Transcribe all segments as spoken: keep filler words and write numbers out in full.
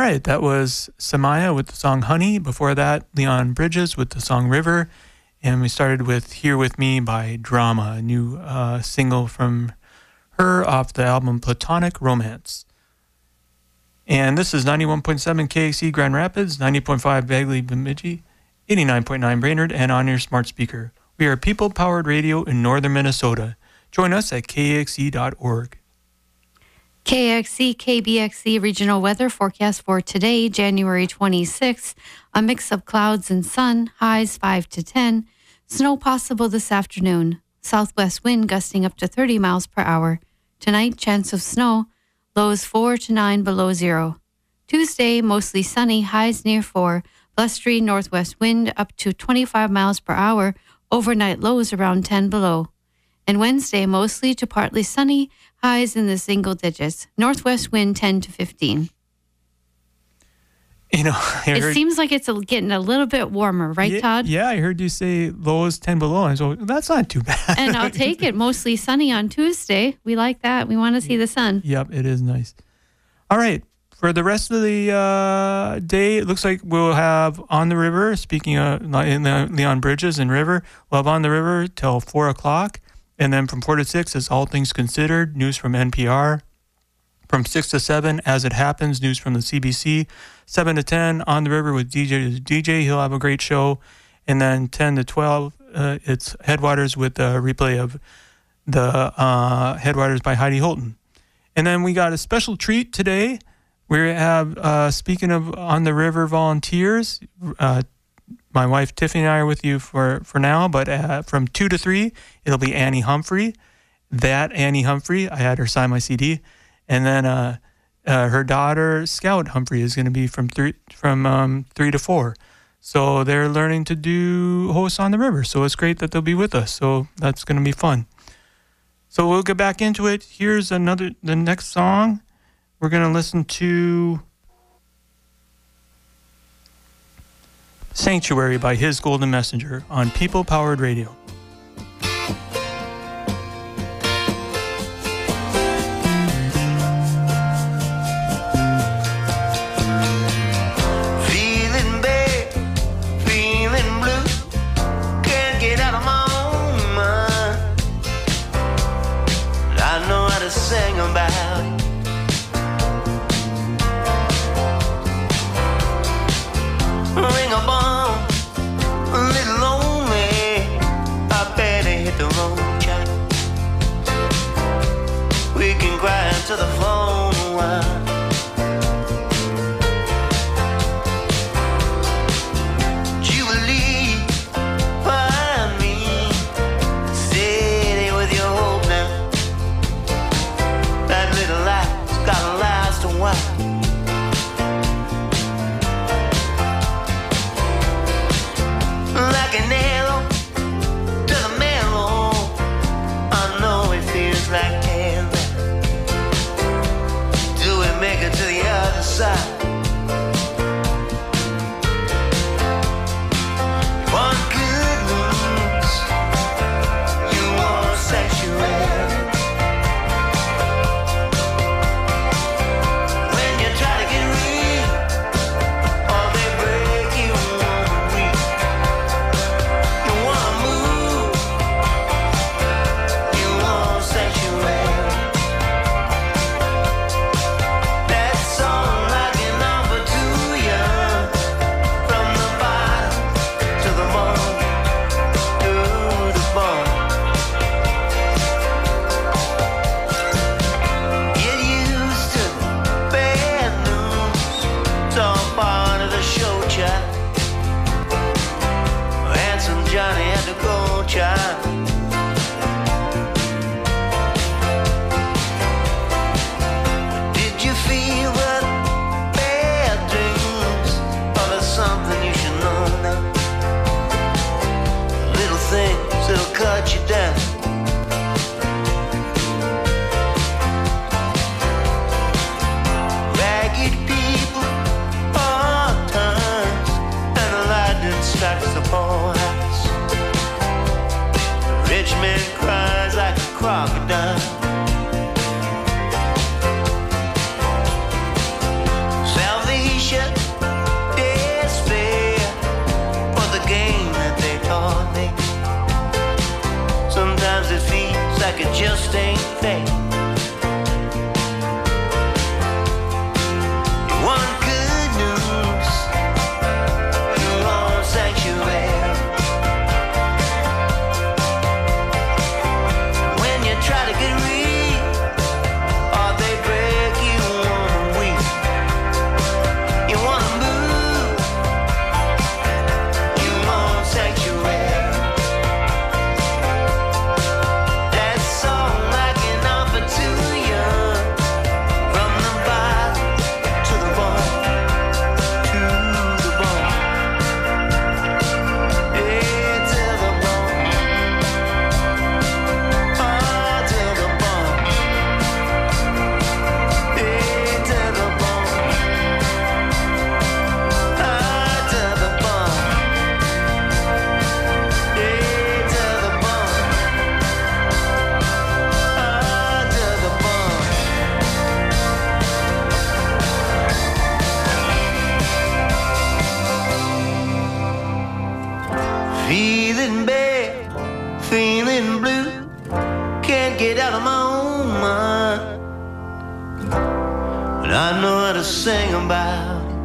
right, that was Samaya with the song Honey. Before that, Leon Bridges with the song River. And we started with Here With Me by Drama, a new uh, single from her off the album Platonic Romance. And this is ninety-one point seven K X C Grand Rapids, ninety point five Bagley Bemidji, eighty-nine point nine Brainerd, and on your smart speaker. We are people-powered radio in northern Minnesota. Join us at K X C dot org. K X C, K B X C regional weather forecast for today, January twenty-sixth. A mix of clouds and sun, highs five to ten. Snow possible this afternoon. Southwest wind gusting up to thirty miles per hour. Tonight, chance of snow, lows four to nine below zero. Tuesday, mostly sunny, highs near four. Blustery northwest wind up to twenty-five miles per hour. Overnight lows around ten below. And Wednesday, mostly to partly sunny, highs in the single digits. Northwest wind ten to fifteen. You know, I it heard, seems like it's a, getting a little bit warmer, right, yeah, Todd? Yeah, I heard you say lows ten below. And so that's not too bad. And I'll take it. Mostly sunny on Tuesday. We like that. We want to see the sun. Yep, it is nice. All right. For the rest of the uh, day, it looks like we'll have On the River, speaking of Leon Bridges and River, we'll have On the River till four o'clock. And then from four to six is All Things Considered, news from N P R. From six to seven, As It Happens, news from the C B C. seven to ten, On the River with D J D J. He'll have a great show. And then ten to twelve, uh, it's Headwaters with a replay of the uh, Headwaters by Heidi Holton. And then we got a special treat today. We have, uh, speaking of On the River volunteers, uh, my wife Tiffany and I are with you for, for now, but uh, from two to three, it'll be Annie Humphrey. That Annie Humphrey, I had her sign my C D. And then uh, uh, her daughter, Scout Humphrey, is going to be from three from um, three to four. So they're learning to do hosts on the river. So it's great that they'll be with us. So that's going to be fun. So we'll get back into it. Here's another, the next song. We're going to listen to Sanctuary by His Golden Messenger on People Powered Radio. Feeling bad, feeling blue, can't get out of my own mind. But I know how to sing about it. Ring a bell, a little lonely. Feeling bad, feeling blue, can't get out of my own mind. But I know how to sing about it.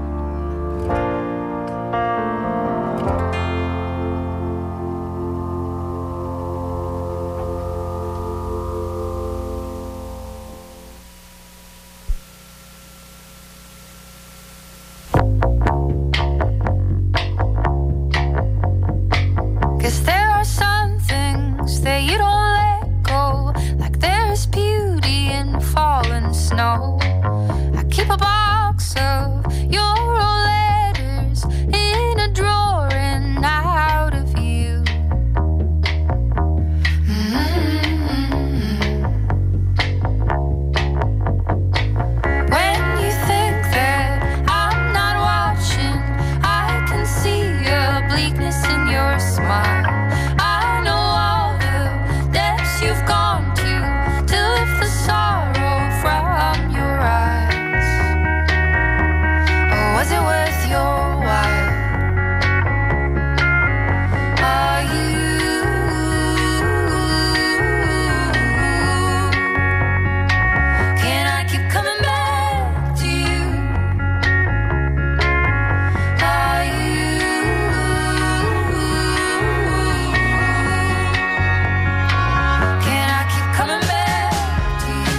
I keep a box of your letters in a drawer and out of view. Mm-hmm. When you think that I'm not watching, I can see a bleakness in your smile. I know all the depths you've gone to to lift the sorrow from your eyes. Or was it worth your while? Are you? Can I keep coming back to you? Are you? Can I keep coming back to you?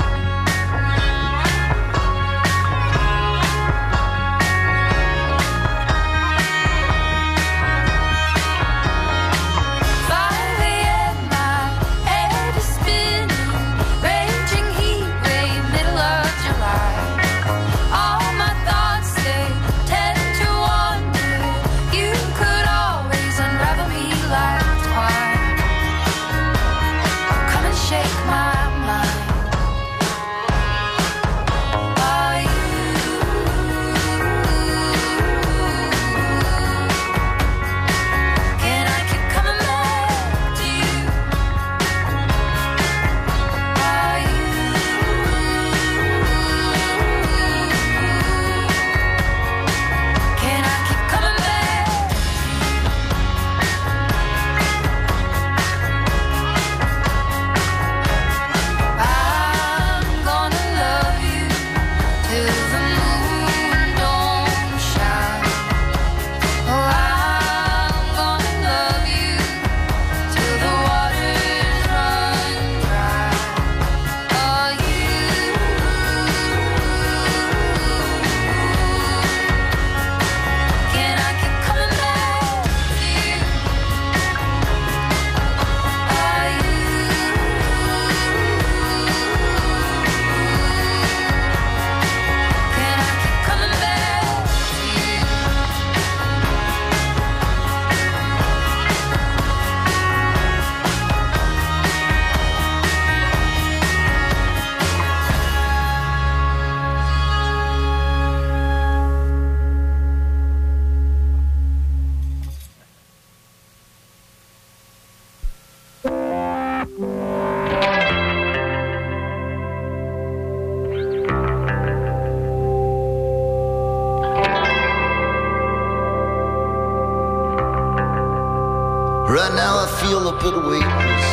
five a.m. my head is spinning, raging heat wave, middle of July. All my thoughts, they tend to wander. You could always unravel me like twine. Come and shake my mind. Are you? Can I keep coming back to you? Are you? Can I keep coming back to you? I'm gonna love you till the moon don't shine. Oh, I'm gonna love you till the waters run dry. Are you? Can I keep coming back to you? Are you? Can I keep coming back to you? Right now I feel a bit weightless,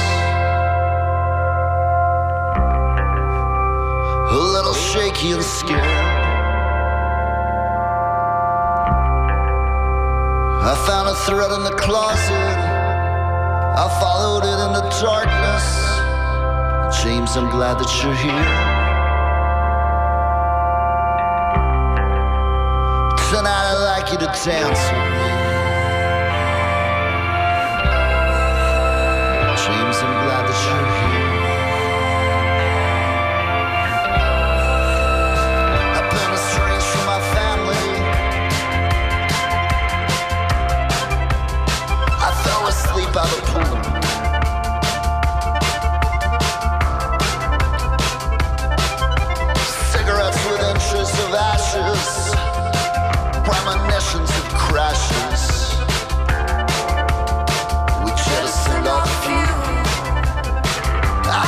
a little shaky and scared. I found a thread in the closet, I followed it in the darkness. James, I'm glad that you're here. Tonight I'd like you to dance with me. James, I'm glad that you're here. I've been estranged from my family. I fell asleep by the pool. Cigarettes with inches of ashes, premonitions of crashes. We jettisoned off a few. I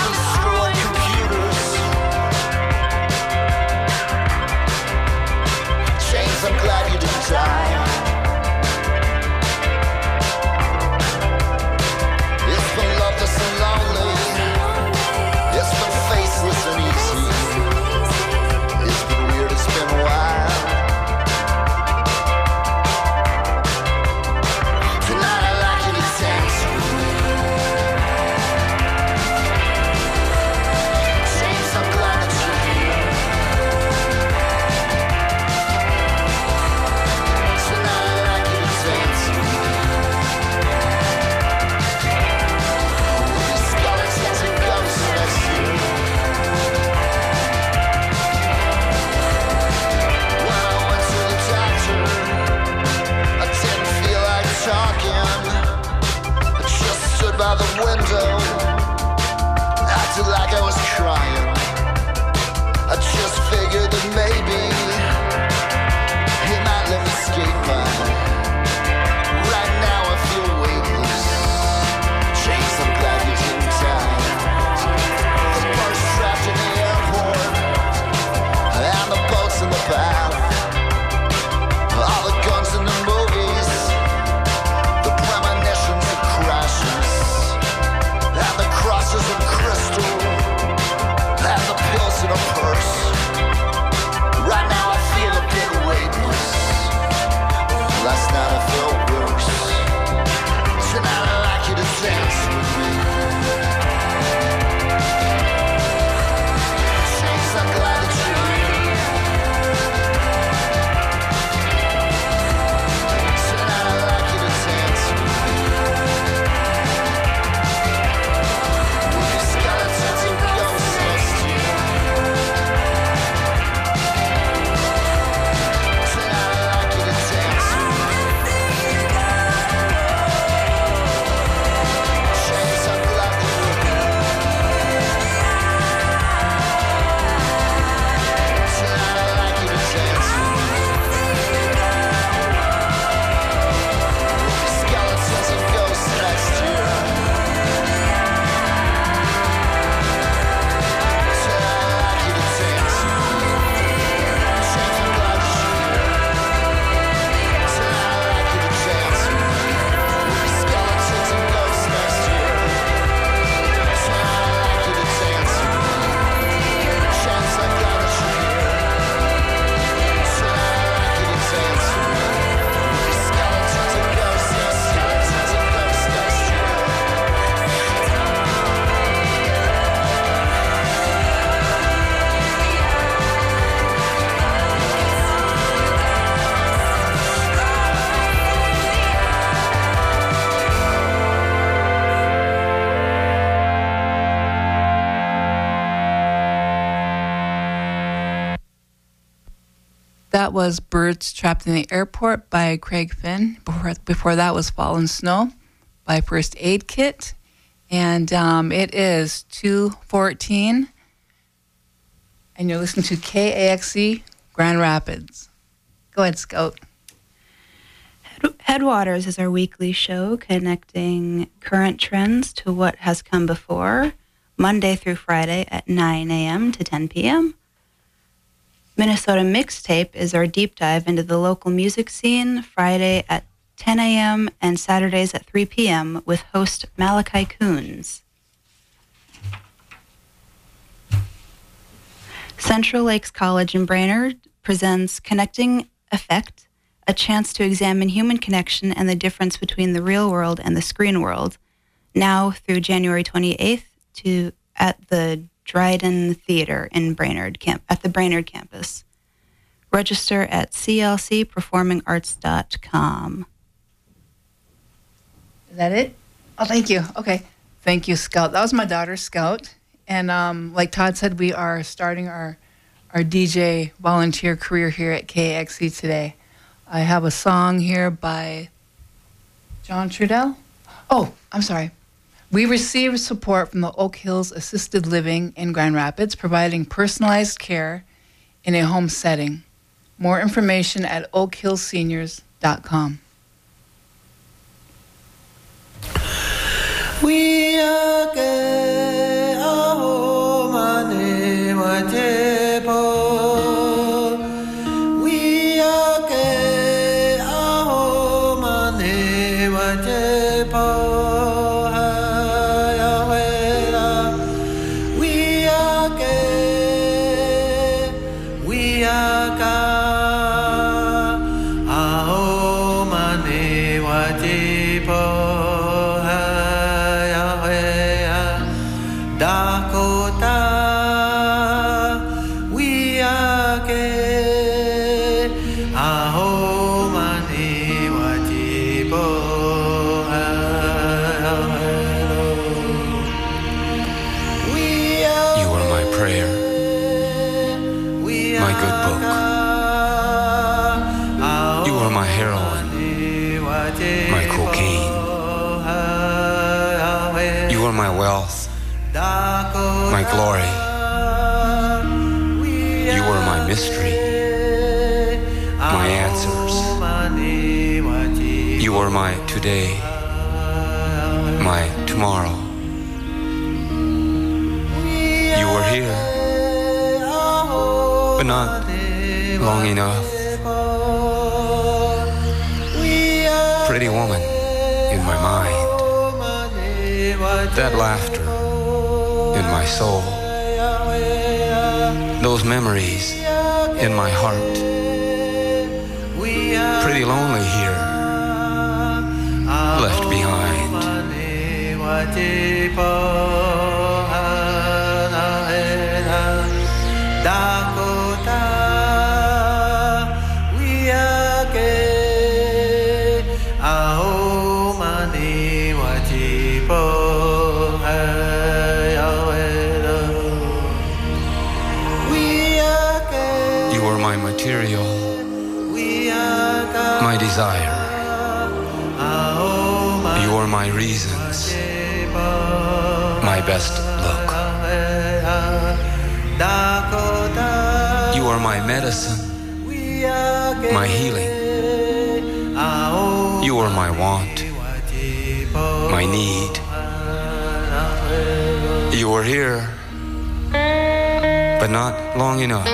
That was Birds Trapped in the Airport by Craig Finn. Before, before that was Fallen Snow by First Aid Kit. And um, it is two fourteen. And you're listening to K A X C Grand Rapids. Go ahead, Scout. Headwaters is our weekly show connecting current trends to what has come before, Monday through Friday at nine a.m. to ten p.m. Minnesota Mixtape is our deep dive into the local music scene, Friday at ten a.m. and Saturdays at three p.m. with host Malachi Coons. Central Lakes College in Brainerd presents Connecting Effect, a chance to examine human connection and the difference between the real world and the screen world, now through January twenty-eighth to at the Dryden Theater in Brainerd camp at the Brainerd campus. Register at c l c performing arts dot com. Is that it? Oh, thank you. Okay. Thank you, Scout. That was my daughter, Scout. And um, like Todd said, we are starting our, our D J volunteer career here at K A X C today. I have a song here by John Trudell. Oh, I'm sorry. We receive support from the Oak Hills Assisted Living in Grand Rapids, providing personalized care in a home setting. More information at oak hills seniors dot com. We are gay, oh, my name, my table. We are gay, oh, my name, my table. We are gay, we are God, oh, my name, my table. Dakota, we are gay. Aho mani watibo. You are my prayer, my good book. You are my heroine, my cocaine. You are my wealth, my glory. You are my mystery, my answers. You are my today, my tomorrow. You were here, but not long enough. Pretty woman in my mind, that laughter in my soul, those memories in my heart. Pretty lonely here, left behind. Dakota, we are gay. Aho mani watipo. You are my material, my desire. You are my reasons, my best look. You are my medicine, my healing. You are my want, my need. You are here, but not long enough.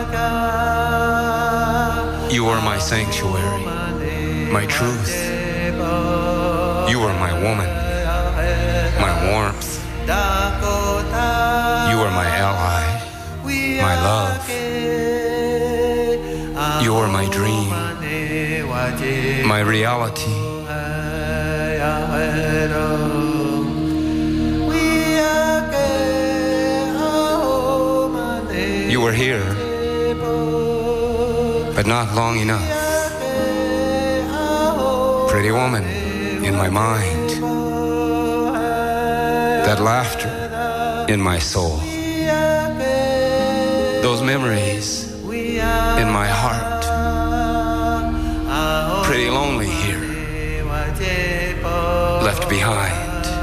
You are my sanctuary, my truth. You are my woman, my warmth. You are my ally, my love. You are my dream, my reality. You were here, but not long enough. Pretty woman in my mind, that laughter in my soul, those memories in my heart. Pretty lonely here, left behind.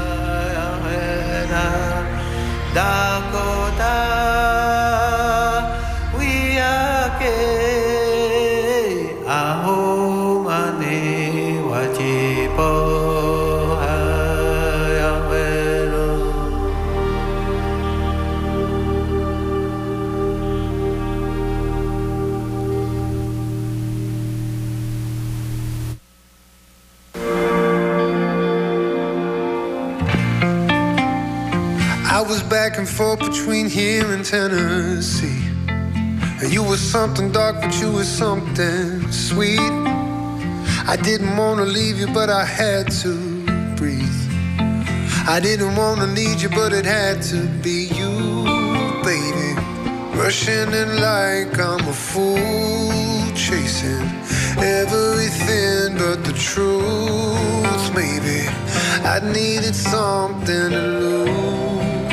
I was back and forth between here and Tennessee. You were something dark, but you were something sweet. I didn't want to leave you, but I had to breathe. I didn't want to need you, but it had to be you, baby. Rushing in like I'm a fool, chasing everything but the truth, maybe. I needed something to lose.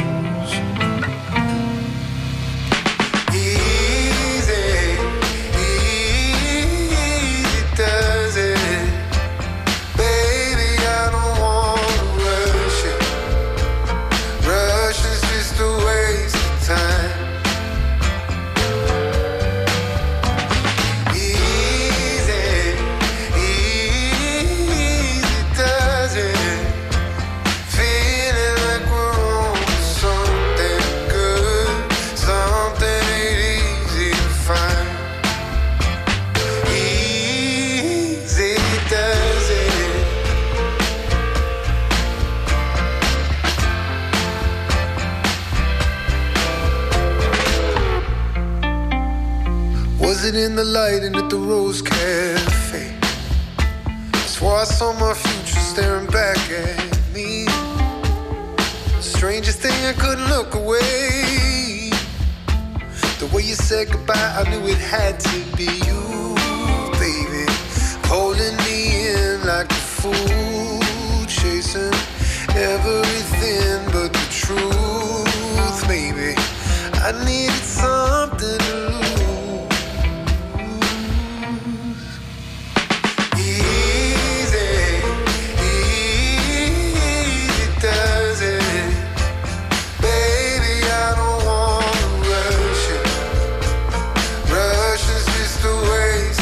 In the light and at the Rose Cafe, swore I saw my future staring back at me. Strangest thing, I couldn't look away. The way you said goodbye, I knew it had to be you, baby. Holding me in like a fool, chasing everything but the truth, maybe. I needed something to lose. Waste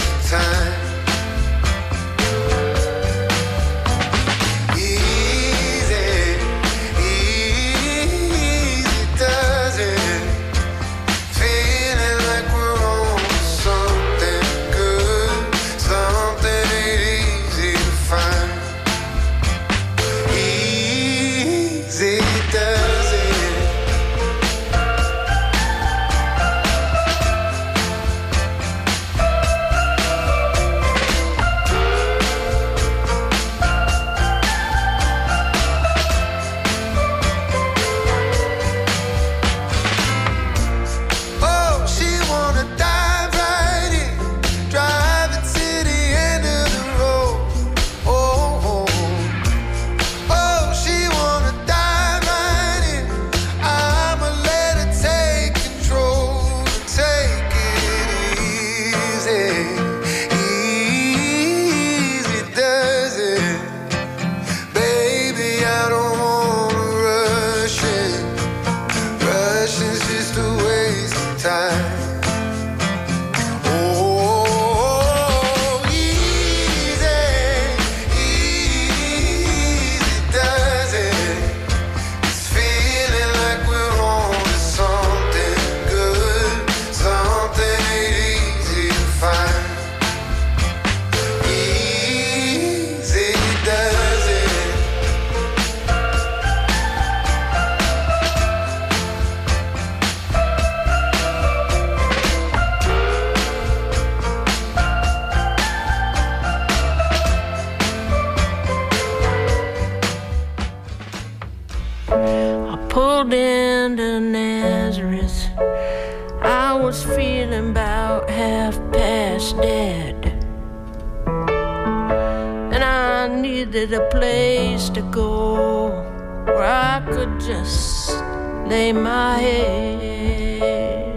needed a place to go where I could just lay my head.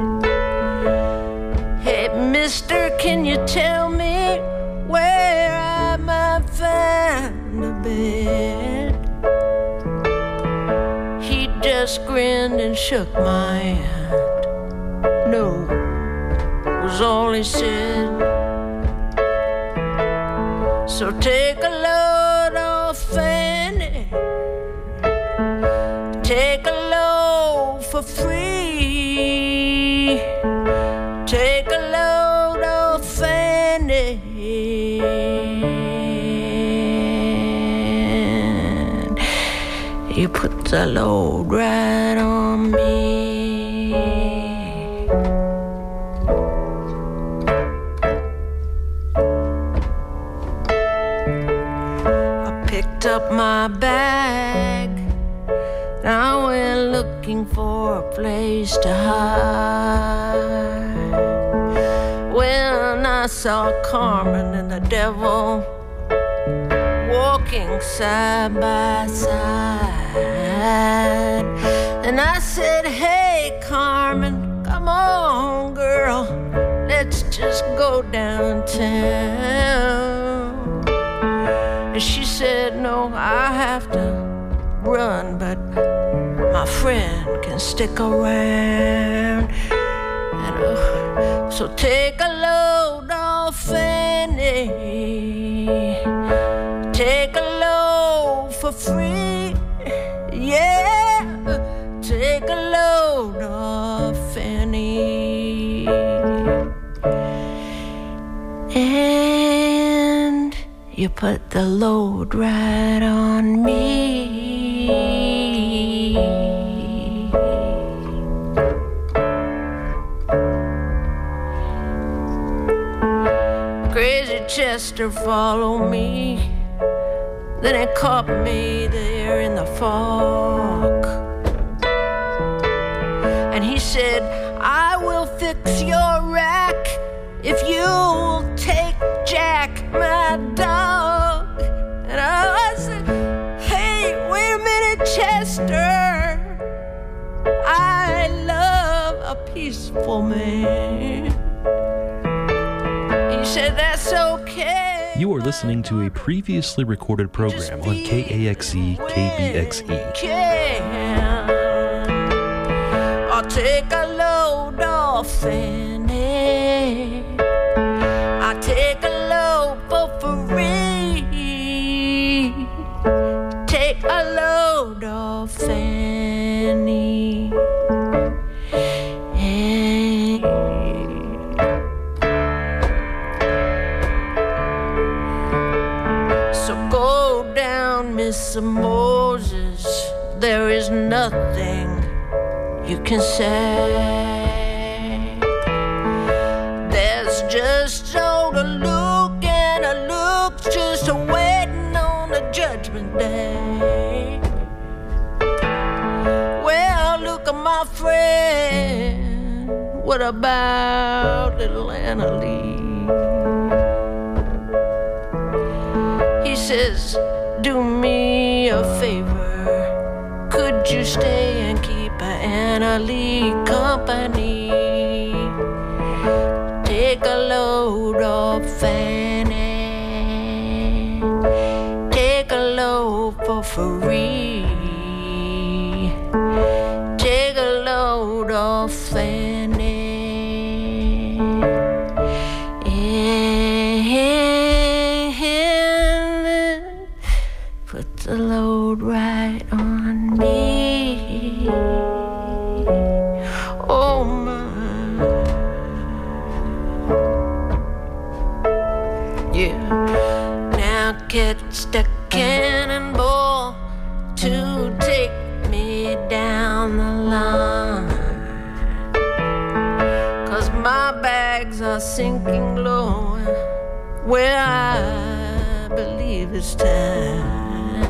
Hey, mister, can you tell me where I might find a bed? He just grinned and shook my hand. No, was all he said. So take a load off Fanny, take a load for free, take a load off Fanny. You put the load right on me. Up my bag, I went looking for a place to hide. When I saw Carmen and the devil walking side by side, and I said, hey Carmen, come on girl, let's just go downtown. And she said, no, I have to run, but my friend can stick around. And, uh, so take a load off Fanny, take a load for free, yeah, take a load off Fanny. And you put the load right on me. Crazy Chester followed me, then he caught me there in the fog. And he said, I will fix your rack if you'll take Jack, my dog. And I said, hey, wait a minute, Chester, I love a peaceful man. He said, that's okay. You are listening to a previously recorded program on K A X E K B X E. I'll take a load off Fanny, I'll take a load for free, take a load off Fanny. Hey. So go down, Mister Moses, there is nothing you can say. There's just old Luke, and a Luke's just a waiting on the judgment day. Well, look at my friend, what about little Anna Lee? He says, do me a favor, could you stay and keep Anna Lee company? Take a load off Fanny, take a load for free, take a load off Fanny. And put the load right on me. Oh my, yeah. Now catch the cannonball to take me down the line, 'cause my bags are sinking low where I believe it's time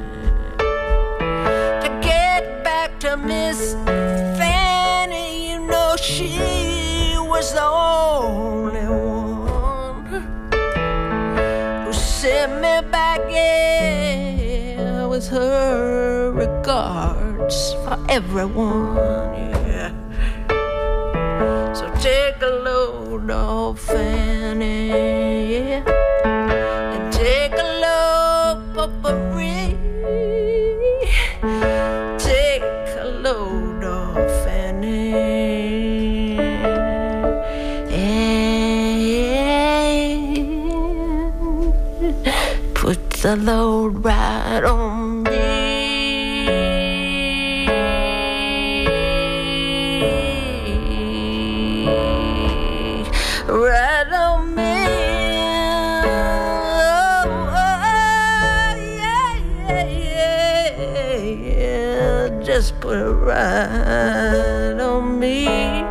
to get back to Miss Fanny. You know she was the only one who sent me back in. with her regards for everyone, yeah. So take a load off Fanny, yeah, and take a load, Potpourri. Take a load off Fanny, and put the load right on me. Right on me. Oh, oh, yeah, yeah, yeah, yeah. Just put it right on me.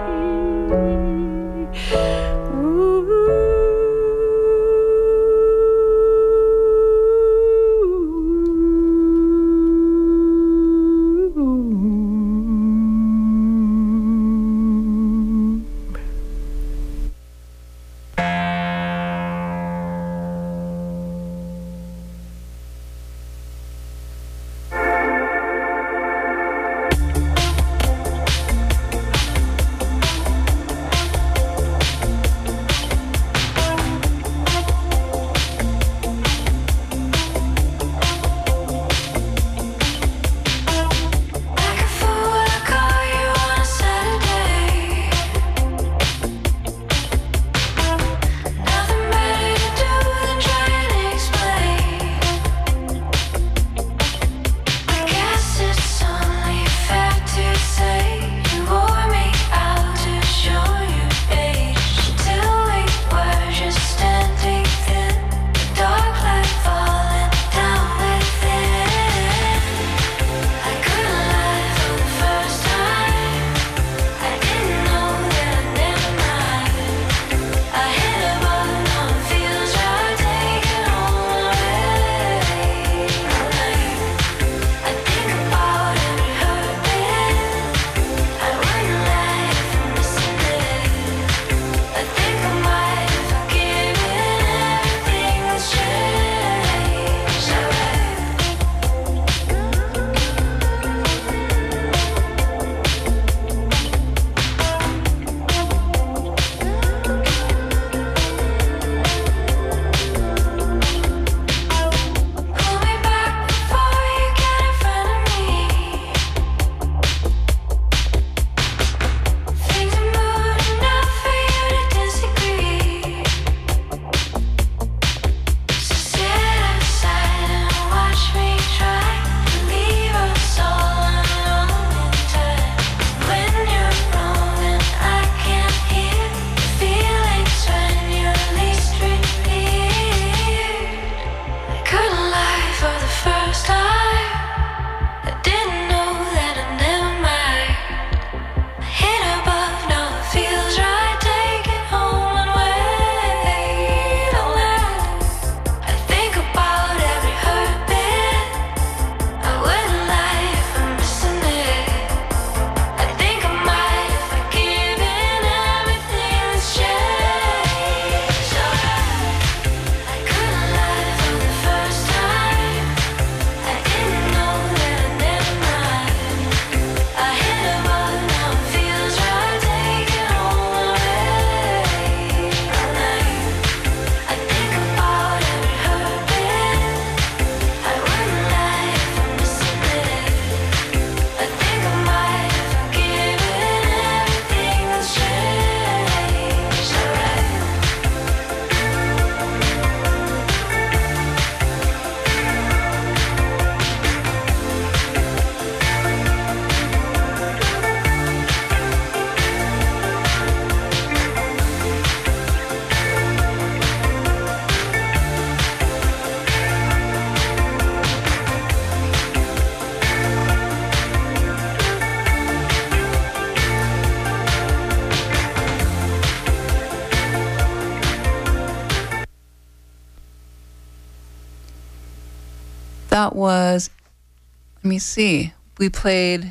that was, let me see, we played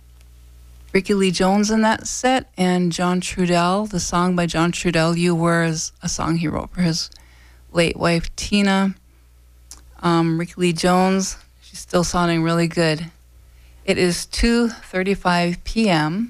Ricky Lee Jones in that set, and John Trudell, the song by John Trudell, You Were, is a song he wrote for his late wife, Tina. Um, Ricky Lee Jones, she She's still sounding really good. It is two thirty-five p.m.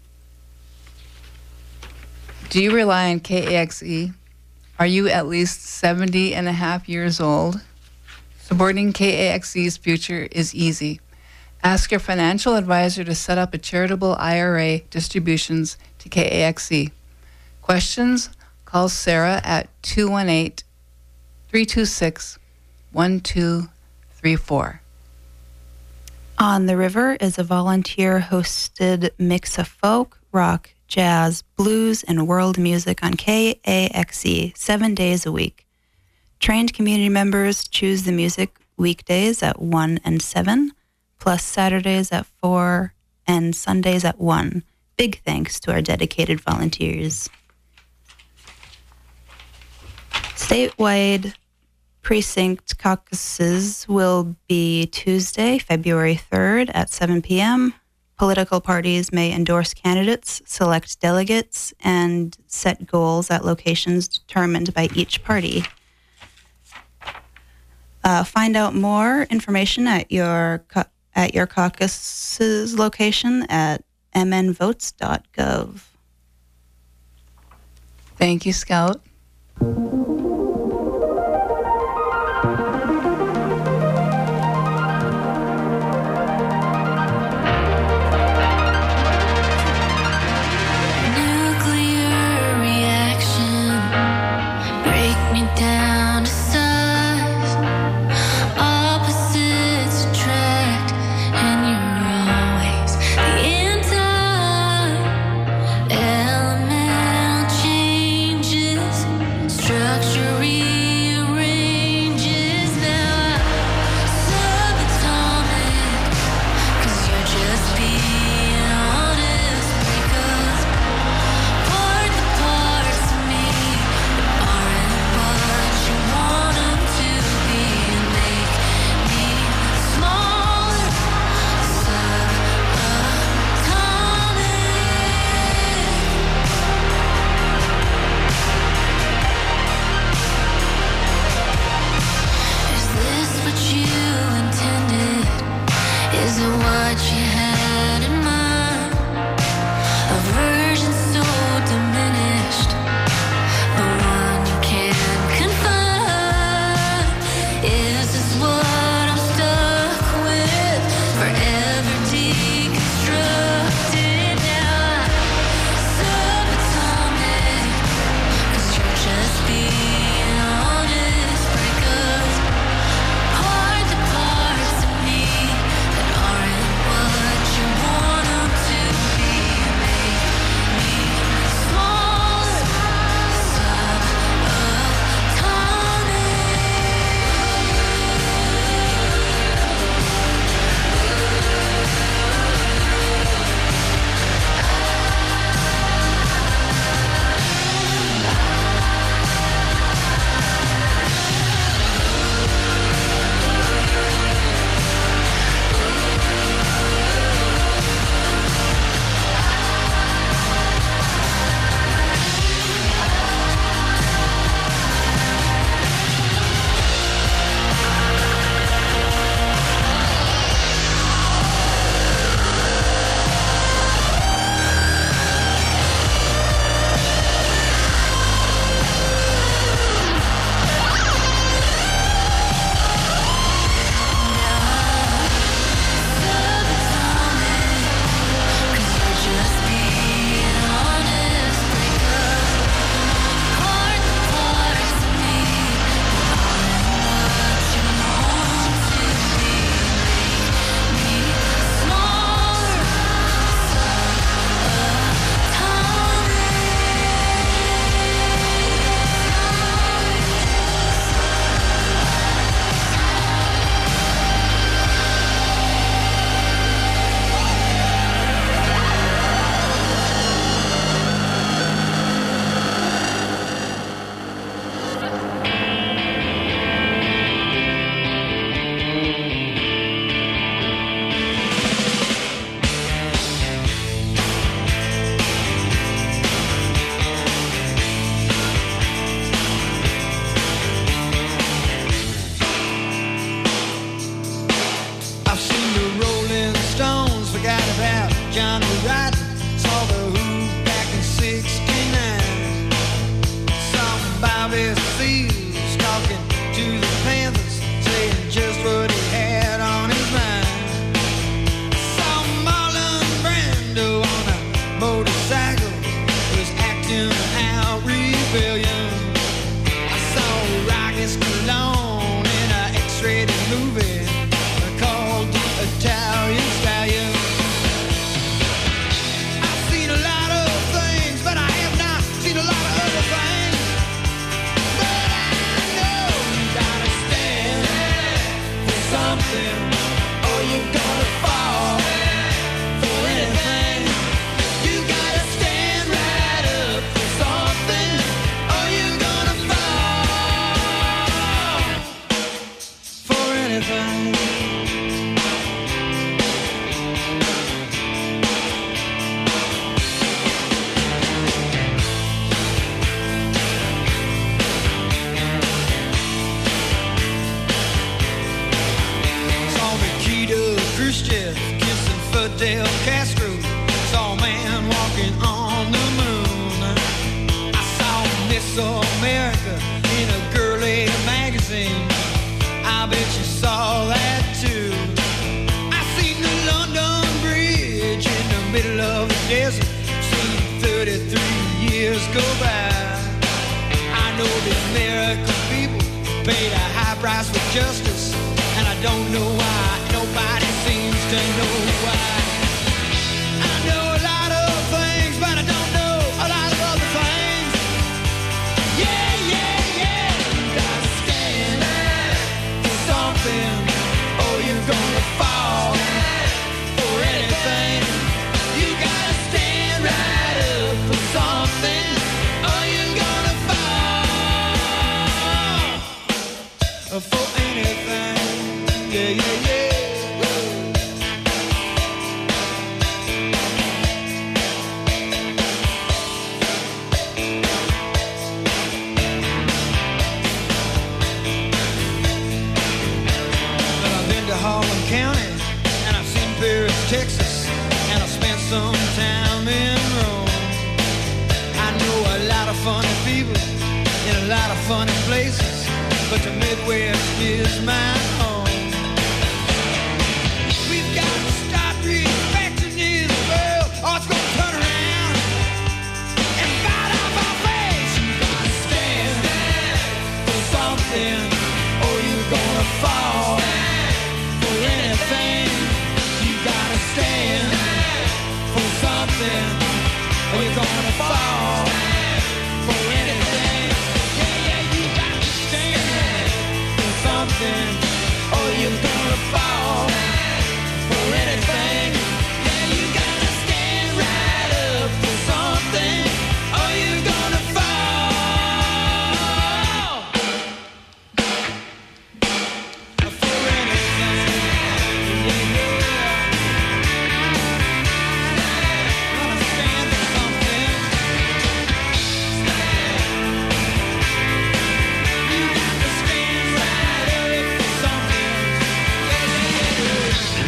Do you rely on K A X E? Are you at least seventy and a half years old? Supporting K A X E's future is easy. Ask your financial advisor to set up a charitable I R A distributions to K A X E. Questions? Call Sarah at two one eight, three two six, one two three four. On the River is a volunteer-hosted mix of folk, rock, jazz, blues, and world music on K A X E seven days a week. Trained community members choose the music weekdays at one and seven, plus Saturdays at four and Sundays at one. Big thanks to our dedicated volunteers. Statewide precinct caucuses will be Tuesday, February third at seven p.m. Political parties may endorse candidates, select delegates, and set goals at locations determined by each party. Uh, find out more information at your at your caucus's location at m n votes dot gov. Thank you, Scout. Bobby Seals talking to the Panthers, saying just what he had on his mind. I saw Marlon Brando on a motorcycle, was acting out rebellion. I saw Rocky Stallone in an X-rated movie called The Italian Stallion. I've seen a lot of things, but I have not seen a lot of other things. But I know you gotta stand for something, or you're gonna fall for anything. You gotta stand right up for something, or you're gonna fall for anything. Saw Nikita Khrushchev kissing Fidel Castro. Saw a man walking on the moon. I saw Miss America in a girly magazine. I bet you saw that too. I seen the London Bridge in the middle of the desert. Seen thirty-three years go by. I know the American people paid a high price for justice, and I don't know why. Nobody seems to know why. I know a lot of things, but I don't know a lot of other things. Yeah, yeah, yeah. You gotta stand for something, or you're gonna fall for anything. You gotta stand right up for something, or you're gonna fall for anything. Yeah, yeah, yeah. Well, I've been to Harlan County, and I've seen Paris, Texas, and I've spent some time in Rome. I know a lot of funny people in a lot of funny places, but the Midwest is my home. We've got to stop respecting this world, or it's gonna turn around and bite off our face. You gotta stand for something, or you're gonna fall for anything. You gotta stand for something, or you're gonna fall for anything. Yeah, yeah, you got to stand for something, or you're gonna fall for anything. Yeah, you gotta stand right up for something, or you're gonna fall for anything. Yeah, yeah. Gotta stand for something. You got to stand right up for something. Yeah, yeah, yeah.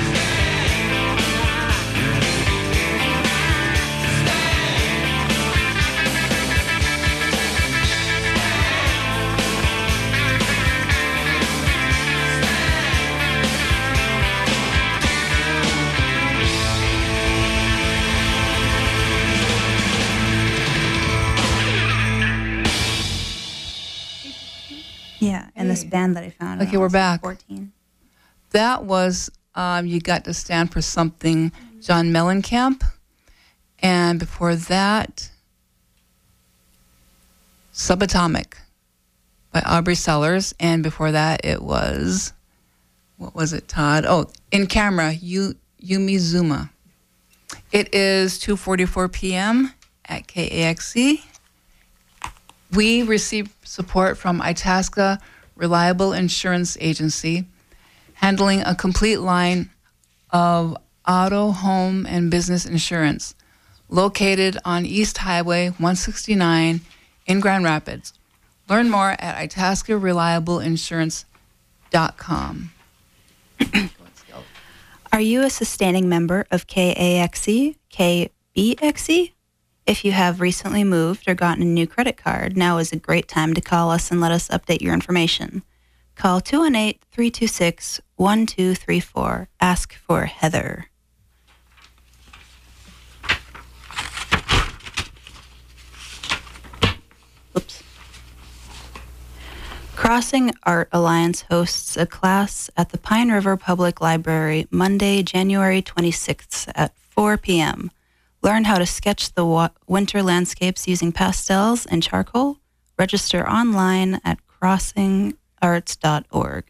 Yeah, and this band that I found. when Okay, I we're was back. fourteen. That was um, You Got to Stand for Something, John Mellencamp. And before that, Subatomic by Aubrey Sellers. And before that, it was, what was it, Todd? Oh, In Camera, Yu, Yumi Zuma. It is two forty-four p.m. at K A X C. We received support from Itasca Reliable Insurance Agency, handling a complete line of auto, home, and business insurance, located on East Highway one sixty-nine in Grand Rapids. Learn more at itasca reliable insurance dot com. Are you a sustaining member of K A X E, K B X E? If you have recently moved or gotten a new credit card, now is a great time to call us and let us update your information. Call two one eight, three two six, one two three four. Ask for Heather. Oops. Crossing Art Alliance hosts a class at the Pine River Public Library Monday, January twenty-sixth at four p.m. Learn how to sketch the wa- winter landscapes using pastels and charcoal. Register online at crossing arts dot org.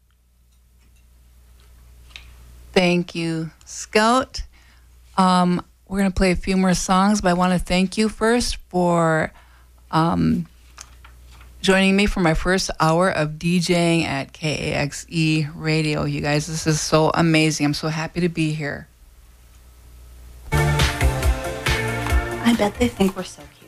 Thank you, Scout. Um, we're going to play a few more songs, but I want to thank you first for um, joining me for my first hour of DJing at K A X E Radio. You guys, this is so amazing. I'm so happy to be here. I bet they think we're so cute.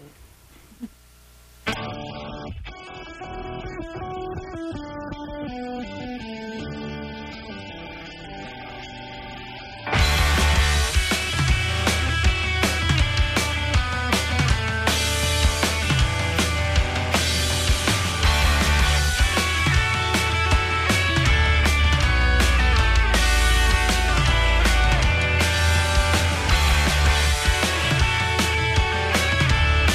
Thank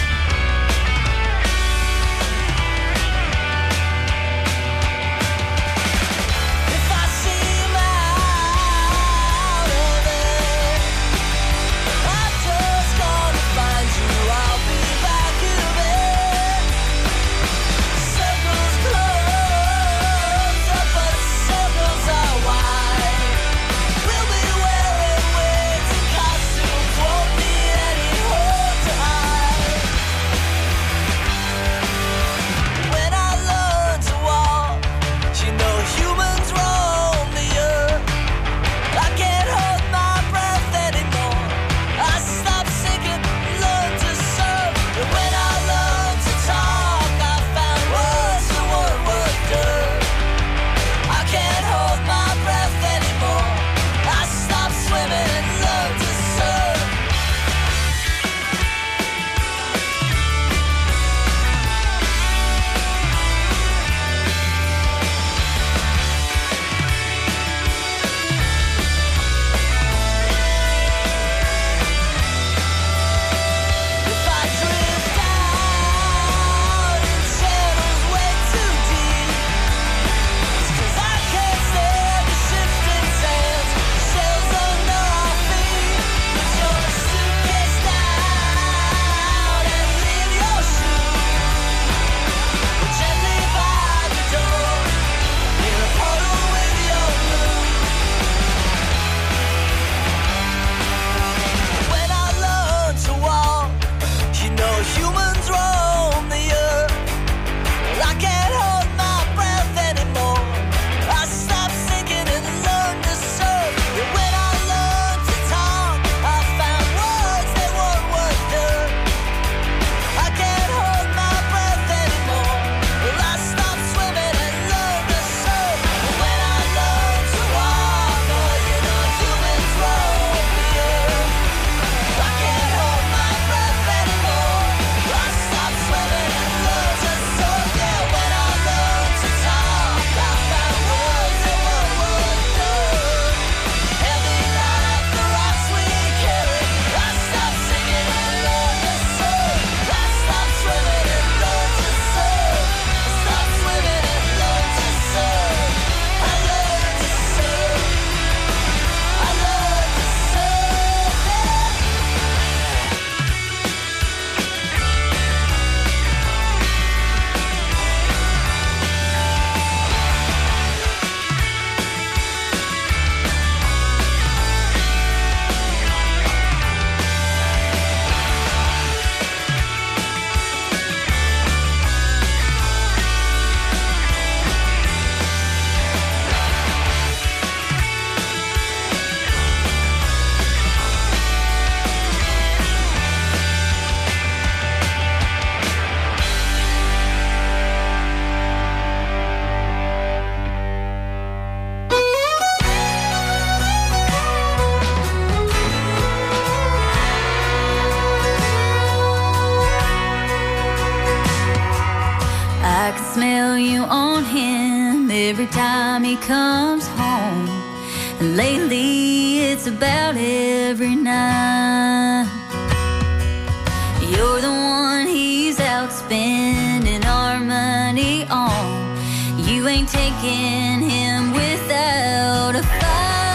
smell you on him every time he comes home. And lately it's about every night. You're the one he's out spending our money on. You ain't taking him without a fight.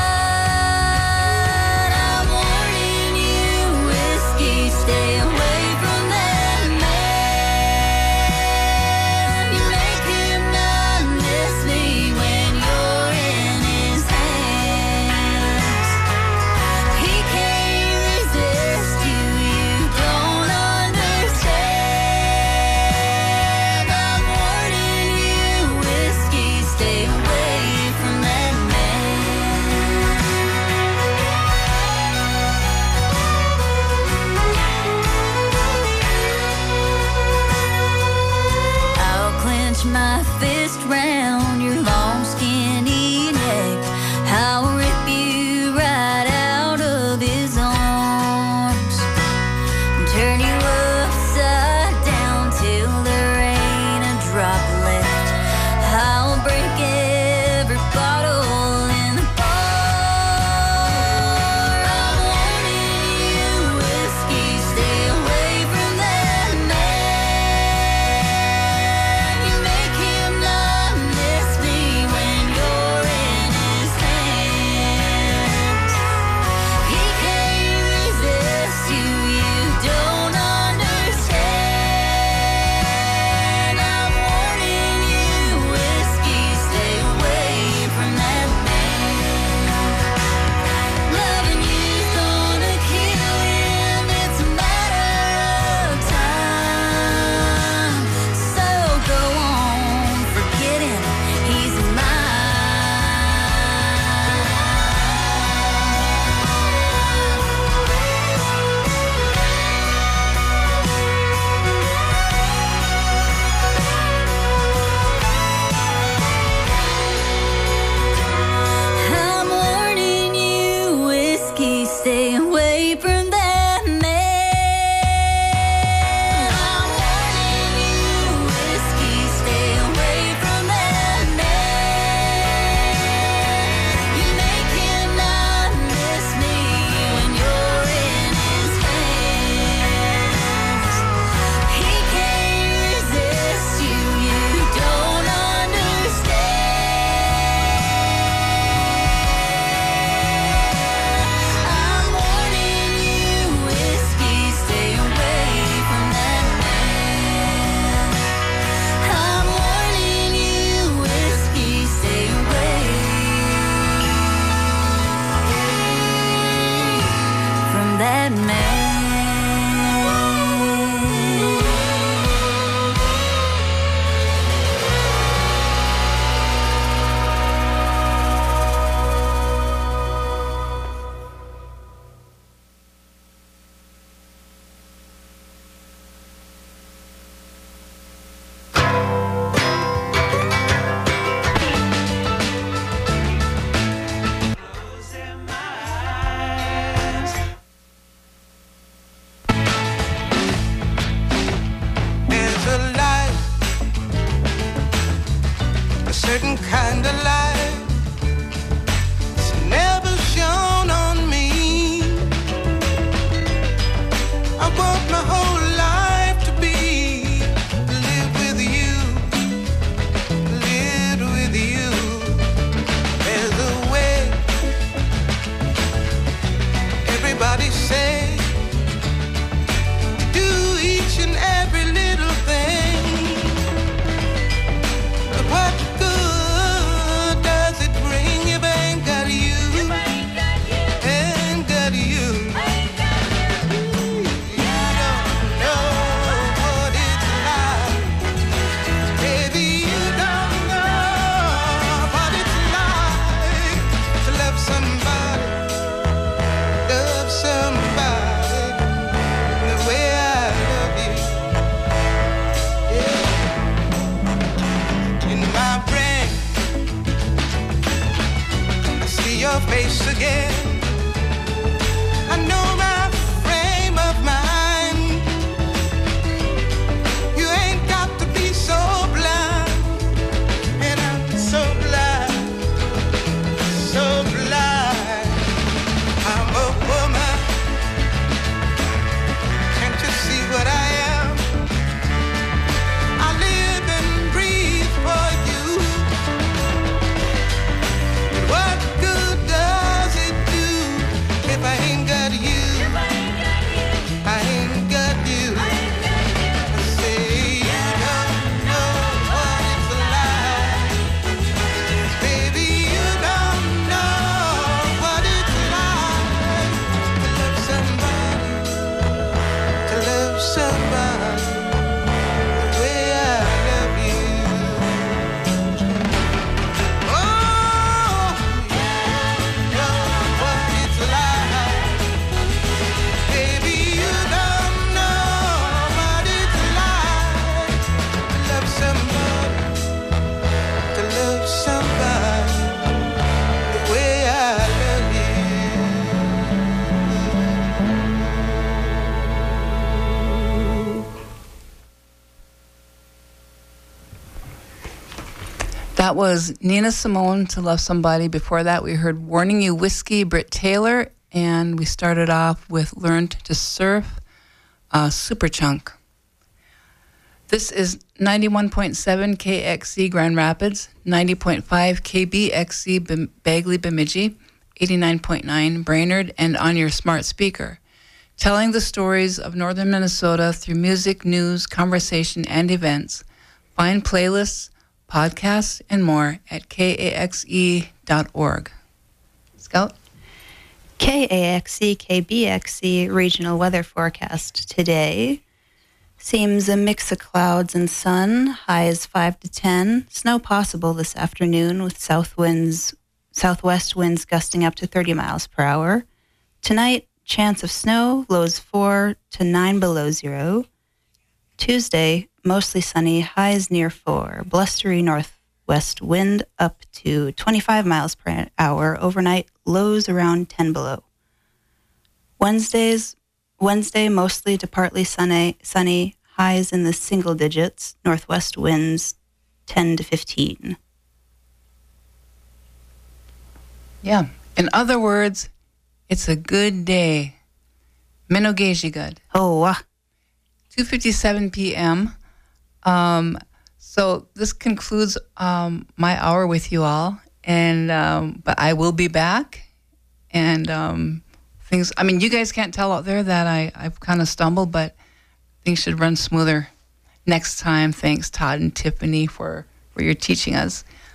I'm warning you, whiskey, stay away from that man. You make him not miss me when you're in his hands. He can't resist you, you don't understand. I'm warning you, whiskey, stay away from that man. I'll clench my fist round your long skinny neck. I'll rip you right out of his arms. Turn you upside down till there ain't a drop left. I'll break every bottle in the bar. I'm warning you, whiskey, stay away from that man. You make him not miss me when you're in his hands. He can't resist you, you don't understand. I'm warning you, whiskey, stay away from that man. Loving you's gonna kill him, it's a matter of time. So go on, forget him, he's I'm warning you, whiskey, stay away from that man. I'm warning you, whiskey, stay away from that man. You make him not miss me when you're in his hands. He can't resist you, you don't understand. I'm warning you, whiskey, stay away from that man. I'm warning you, whiskey, stay away from that man. There's a light, a certain kind of light. It's never shone on me. I want my whole life to be live with you, live with you. There's a way. Everybody say do each and every little thing. But what good does it bring if I ain't got you? Ain't got you. You don't know what it's like. Baby, you don't know what it's like to love somebody, love somebody the way I love you. Yeah. In my brain, I see your face again. I know my frame of mind. You ain't got to be so blind. That was Nina Simone, To Love Somebody. Before that, we heard Warning You Whiskey, Britt Taylor. And we started off with Learned to Surf, uh, Superchunk. This is ninety-one point seven K X C Grand Rapids, ninety point five K B X C Bem- Bagley Bemidji, eighty-nine point nine Brainerd, and on your smart speaker. Telling the stories of northern Minnesota through music, news, conversation, and events. Find playlists, podcasts, and more at K A X E dot org. Scout? K A X C K B X C regional weather forecast today seems a mix of clouds and sun, highs five to ten, snow possible this afternoon with south winds, southwest winds gusting up to thirty miles per hour. Tonight, chance of snow, lows four to nine below zero. Tuesday, mostly sunny, highs near four, blustery northwest wind up to twenty-five miles per hour. Overnight, lows around ten below. Wednesdays, Wednesday, mostly to partly sunny, sunny, highs in the single digits, northwest winds ten to fifteen. Yeah. In other words, it's a good day. Minogeji good. Oh, wow. two fifty-seven p.m. Um, so this concludes um, my hour with you all. And um, but I will be back. And um, things, I mean, you guys can't tell out there that I, I've kind of stumbled, but things should run smoother next time. Thanks, Todd and Tiffany, for, for your teaching us.